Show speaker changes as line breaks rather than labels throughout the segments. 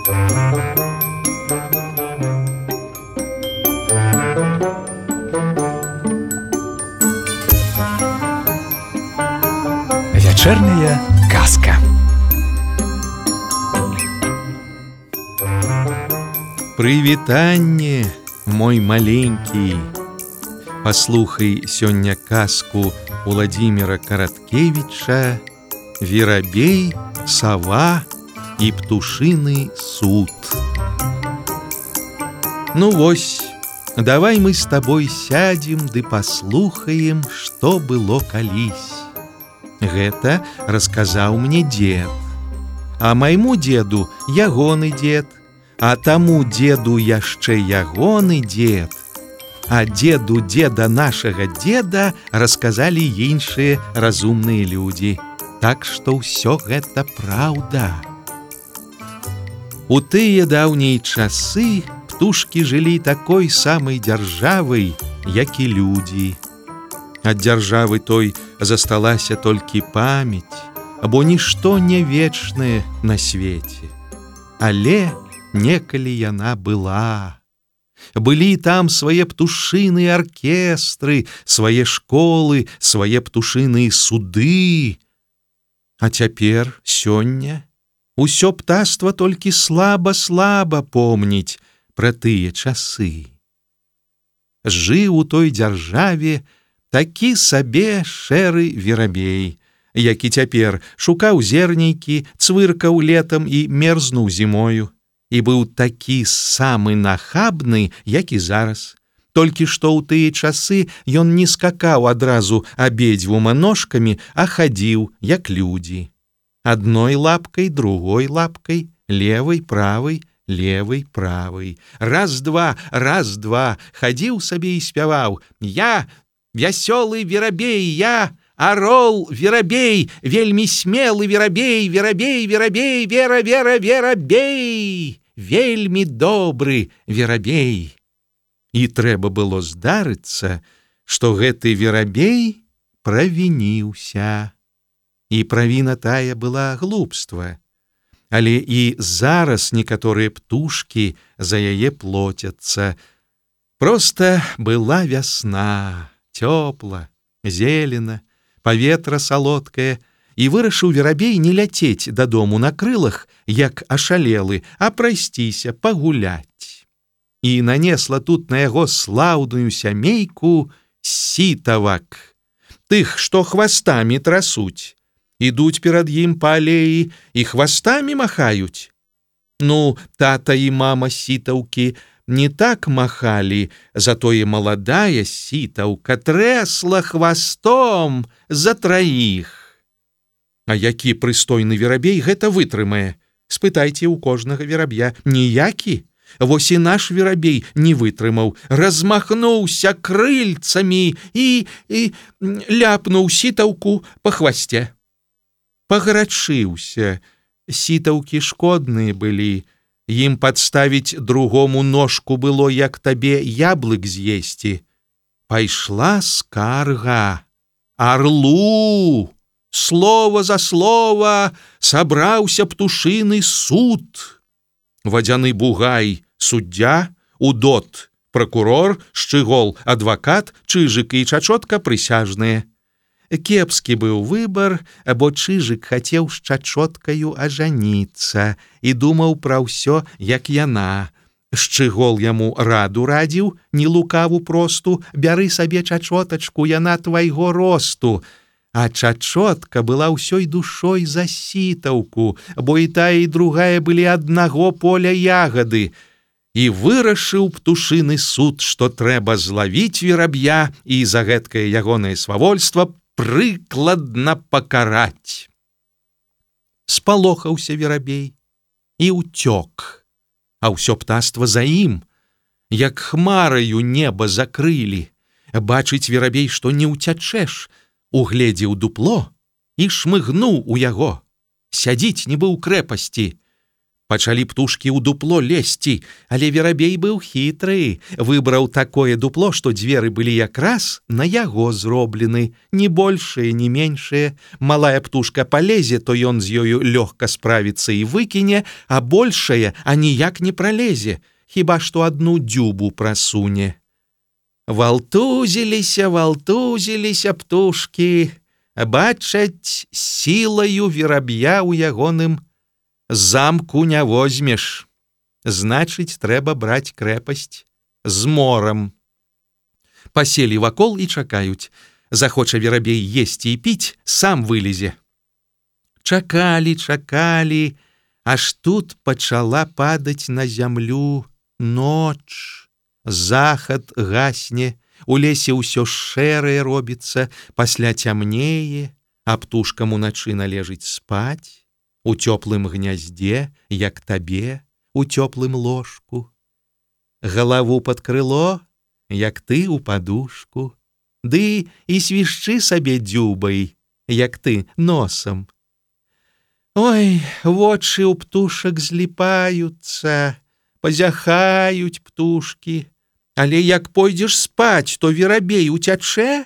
Вечерняя казка.
Прывітанне, мой маленький. Паслухай сёння казку Владимира Караткевича «Верабей, сова и птушиный суд». Ну вось, давай мы с тобой сядем ды паслухаем, што было калісь. Гэта расказаў мне дед. А майму деду ягоны дед, а таму деду яшчэ ягоны дед. А деду деда нашага деда расказалі іншыя разумныя людзі. Так што ўсё гэта праўда. У тыя даўнія часы птушкі жылі такой самай дзяржавай, як і людзі. Ад дзяржавы той засталася толькі памяць, бо нішто не вечнае на свеце. Але некалі яна была. Былі там свае птушыныя аркестры, свае школы, свае птушыныя суды. А цяпер, сёння, усё птаства толькі слаба-слаба помніць пра тыя часы. Жыў у той дзяржаве такі сабе шэры верабей, які цяпер шукаў зернейкі, цвыркаў летам і мерзнуў зімою. І быў такі самы нахабны, як і зараз. Толькі што ў тыя часы ён не скакаў адразу абедзвюма ножкамі, а хадзіў, як людзі. Адной лапкай, другой лапкай, левай, правай, левай, правай. Раз-два, раз-два, хадзіў сабе і спяваў: «Я вясёлы верабей, я орол верабей, вельмі смелы верабей, верабей, верабей, вера, вера, верабей, вельмі добры верабей». І трэба было здарыцца, што гэты верабей правініўся. І правіна тая была глупства. Але і зараз некаторыя птушкі за яе плоцяцца. Проста была вясна, цёпла, зелена, паветра салодкае, і вырашыў верабей не ляцець дадому на крылах, як ашалелы, а прайсціся, пагуляць. І нанесла тут на яго слаўную сямейку сітавак. Тых, што хвастамі трасуць, ідуць перад ім па алеі і хвастамі махаюць. Ну, тата і мама сітаўкі не так махалі, затое маладая сітаўка трэсла хвастом за траіх. А які прыстойны верабей гэта вытрымае? Спытайце ў кожнага вераб'я. Ніякі? Вось і наш верабей не вытрымаў, размахнуўся крыльцамі і ляпнуў сітаўку па хвасце. Пагарачыўся. Сітаўкі шкодныя былі. Ім падставіць другому ножку было, як табе яблык з'есці. Пайшла скарга. Арлу! Слова за слова сабраўся птушыны суд. Вадзяны бугай — суддзя, удот — пракурор, шчыгол — адвакат, чыжык і чачотка — прысяжныя. Кепскі быў выбар, бо чыжык хацеў з чачоткаю ажаніцца і думаў пра ўсё, як яна. Шчыгол яму раду радзіў, не лукаву просту: бяры сабе чачотачку, яна твайго росту. А чачотка была ўсёй душой за сітаўку, бо і тая, і другая былі аднаго поля ягады. І вырашыў птушыны суд, што трэба злавіць вераб'я і за гэткае ягонае свавольства прыкладна пакараць. Спалохаўся верабей і ўцёк, а ўсё птаства за ім. Як хмараю неба закрылі. Бачыць верабей, што не ўцячэш, угледзеў дупло і шмыгнуў у яго. Сядзіць нібы ў крэпасці. Пачалі птушкі ў дупло лезці, але верабей быў хітры, выбраў такое дупло, што дзверы былі якраз на яго зроблены, ні большыя, ні меншыя. Малая птушка палезе, то ён з ёю лёгка справіцца і выкіне, а большая аніяк не пралезе, хіба што адну дзюбу прасуне. Валтузіліся птушкі, бачаць, сілаю вераб'я ў ягоным замку не возьмеш. Значыць, трэба браць крэпасць з морам. Паселі вакол і чакаюць. Захоча верабей есці і піць, сам вылезе. Чакалі, аж тут пачала падаць на зямлю ноч. Захад гасне, у лесе ўсё шэрае робіцца, пасля цямнее, а птушкам уначы належыць спаць. У цёплым гняздзе, як табе, у цёплым ложку. Галаву пад крыло, як ты ў падушку. Ды і свішчы сабе дзюбай, як ты носам. Ой, вочы ў птушак зліпаюцца, пазяхаюць птушкі. Але як пойдзеш спаць, то верабей уцячэ?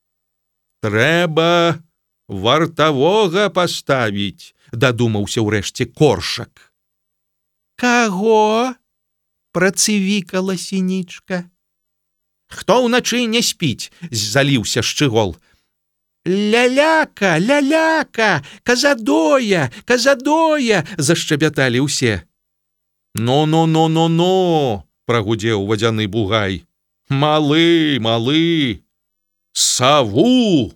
Трэба вартавога паставіць, дадумаўся ўрэшце Коршак. Каго? Працывікала Сінічка. Хто ўначы не спіць? Заліўся Шчыгол. Ляляка, казадоя, зашчабяталі ўсе. Ну, прагудзеў вадзяны бугай. Малы, саву.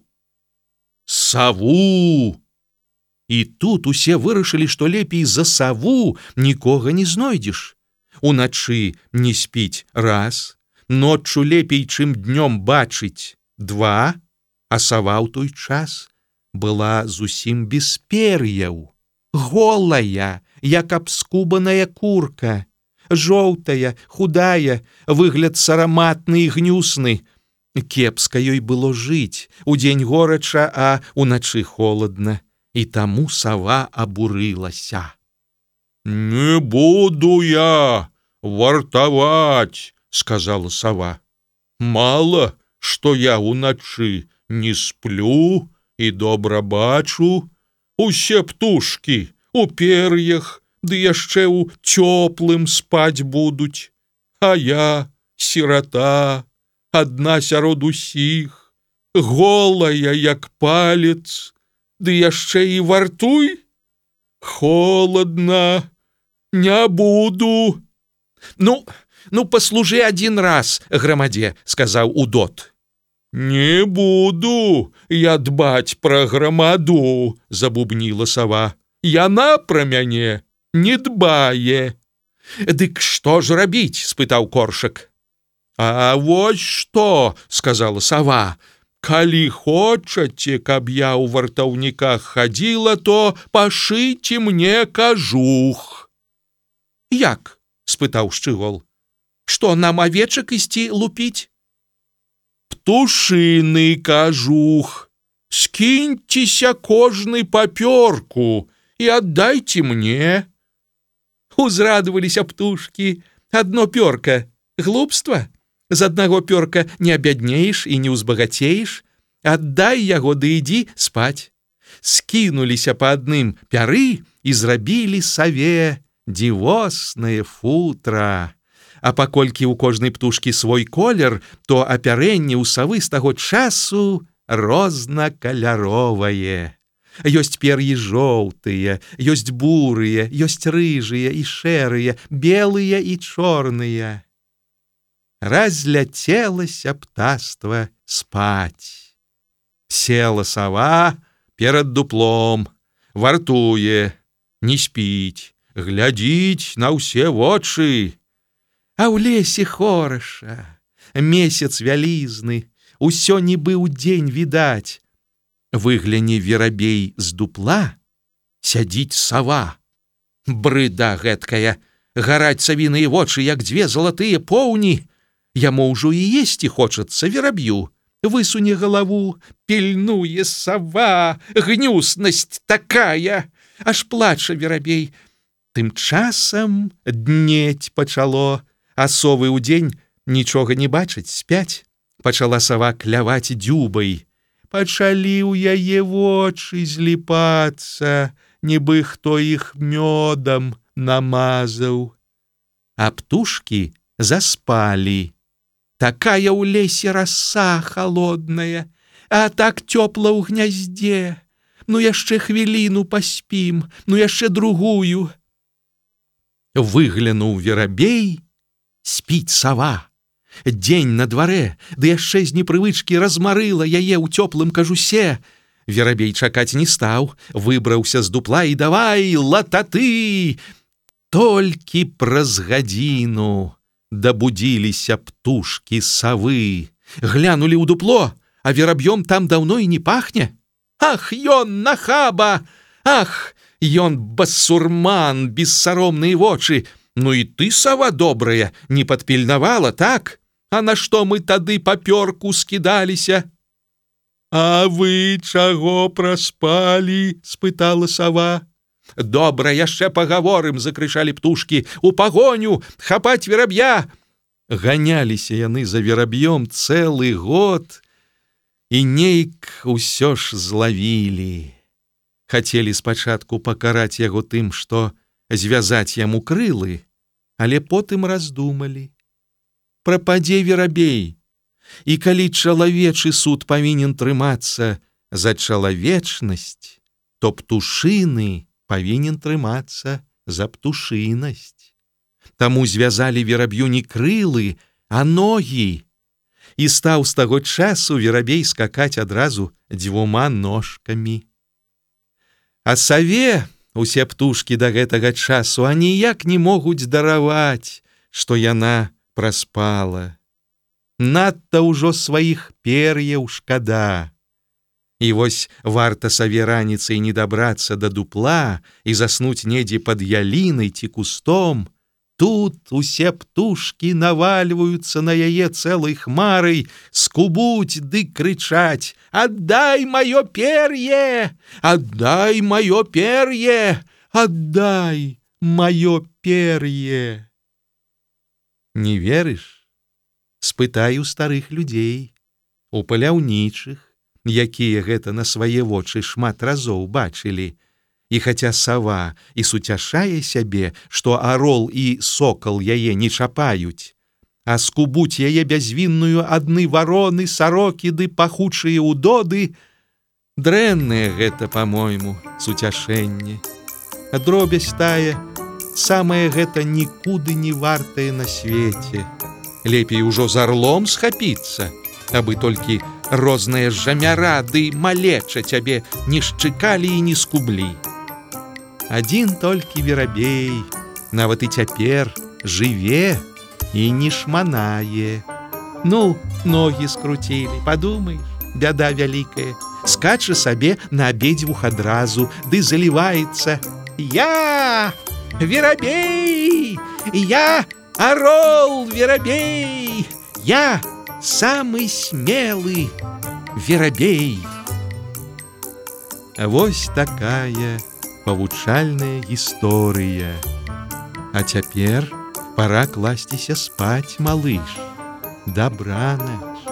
І тут усе вырашылі, што лепей за саву нікога не знойдзеш. Уначы не спіць раз, ноччу лепей, чым днём бачыць два, а сава ў той час была зусім без пер'яў, голая, як абскубаная курка, жоўтая, худая, выгляд сараматны і гнюсны. Кепска ёй было жыць, удзень горача, а уначы холадна, і таму сава абурылася. «Не буду я вартаваць», — сказала сава. «Мала, што я уначы не сплю і добра бачу. Усе птушкі у пер'ях, ды яшчэ ў цёплым спаць будуць. А я, сірата, адна сярод усіх, голая, як палец, ды яшчэ і вартуй? Холадна, не буду». Ну, паслужы адзін раз, грамадзе, сказаў Удот. «Не буду я дбаць пра грамаду», — забубніла сава. «Яна пра мяне не дбае». «Дык што ж рабіць?» — спытаў Коршак. «А вось што», — сказала сава, «калі хочаце, каб я ў вартаўніках хадзіла, то пашыце мне кажух». «Як?» — спытаў Шчыгол. «Што, нам авечак ісці лупіць?» «Птушыны кажух. Скіньцеся кожны папёрку і аддайце мне». Узрадаваліся птушкі. Адно пёрка — глупства? З аднаго пёрка не абяднееш і не ўзбагацееш. Аддай яго ды ідзі спаць. Скінуліся па адным пяры і зрабілі саве дзівоснае футра. А паколькі ў кожнай птушкі свой колер, то апярэнне ў савы з таго часу рознакаляровае. Ёсць пер'і жоўтыя, ёсць бурыя, ёсць рыжыя і шэрыя, белыя і чорныя. Разляцелася птаства спаць. Села сава перад дуплом, вартуе, не спіць, глядзіць на ўсе вочы. А ў лесе хораша, месяц вялізны, усё нібы ўдзень відаць. Выгляне верабей з дупла, сядзіць сава. Брыда гэткая, гараць савіныя вочы, як дзве залатыя поўні. Яму ўжо і есці хочацца вераб'ю. Высуне галаву, пільнуе сава, гнюснасць такая. Аж плача верабей. Тым часам днець пачало, а совы ўдзень нічога не бачаць, спяць. Пачала сава кляваць дзюбай. Пачалі ў яе вочы зліпацца, нібы хто іх мёдам намазаў. А птушкі заспалі. Такая ў лесе раса холодная, а так цёпла ў гняздзе. Ну яшчэ хвіліну паспім, ну яшчэ другую. Выглянуў верабей, спіць сава. Дзень на дварэ, ды яшчэ з непрывычкі размарыла яе ў цёплым кажусе. Верабей чакаць не стаў, выбраўся з дупла і давай лататы. Толькі праз гадзіну дабудзіліся птушкі савы. Глянулі ў дупло, а вераб'ём там даўно і не пахне. Ах, ён нахаба! Ах, ён басурман, бессаромныя вочы! Ну і ты, сава добрая, не падпільнавала, так? А на што мы тады папёрку скідаліся? А вы чаго праспалі? Спытала сава. Добра, яшчэ пагаворым, закрычалі птушкі. У пагоню, хапаць вераб'я! Ганяліся яны за вераб'ём цэлы год і нейк усё ж злавілі. Хацелі спачатку пакараць яго тым, што звязаць яму крылы, але потым раздумалі. Прападзе верабей, і калі чалавечы суд павінен трымацца за чалавечнасць, то птушыны павінен трымацца за птушынасць. Таму звязалі вераб'ю не крылы, а ногі. І стаў з таго часу верабей скакаць адразу дзвюма ножкамі. А саве усе птушкі да гэтага часу аніяк не могуць дараваць, што яна праспала. Надта ўжо сваіх пер'яў шкада. І вось варта саве раніцай не дабрацца да дупла і заснуць недзе пад ялінай ці кустом, тут усе птушкі навальваюцца на яе цэлай хмарай, скубуць ды крычаць: «Аддай маё пер'е! Аддай маё пер'е! Аддай маё пер'е!» Не верыш? Спытай у старых людзей, у паляўнічых, якія гэта на свае вочы шмат разоў бачылі. І хаця сава і суцяшае сябе, што арол і сокал яе не чапаюць, а скубуць яе бязвінную адны вароны, сарокі ды пахучыя ўдоды, дрэннае гэта, па-мойму, суцяшэнне. Дробязь тая, самае гэта нікуды не вартае на свеце. Лепей ужо з арлом схапіцца, абы толькі розныя жамяра ды малеча цябе не шчыкалі і не скублі. Адзін толькі верабей, нават і цяпер жыве і не шманае. Ну, ногі скруцілі, падумаеш, бяда вялікая. Скача сабе на абедзвюх адразу, ды заліваецца: «Я верабей! Я орол верабей! Я самы смелы верабей!» Вось такая павучальная гісторыя. А цяпер пара класціся спаць, малыш. Дабранач.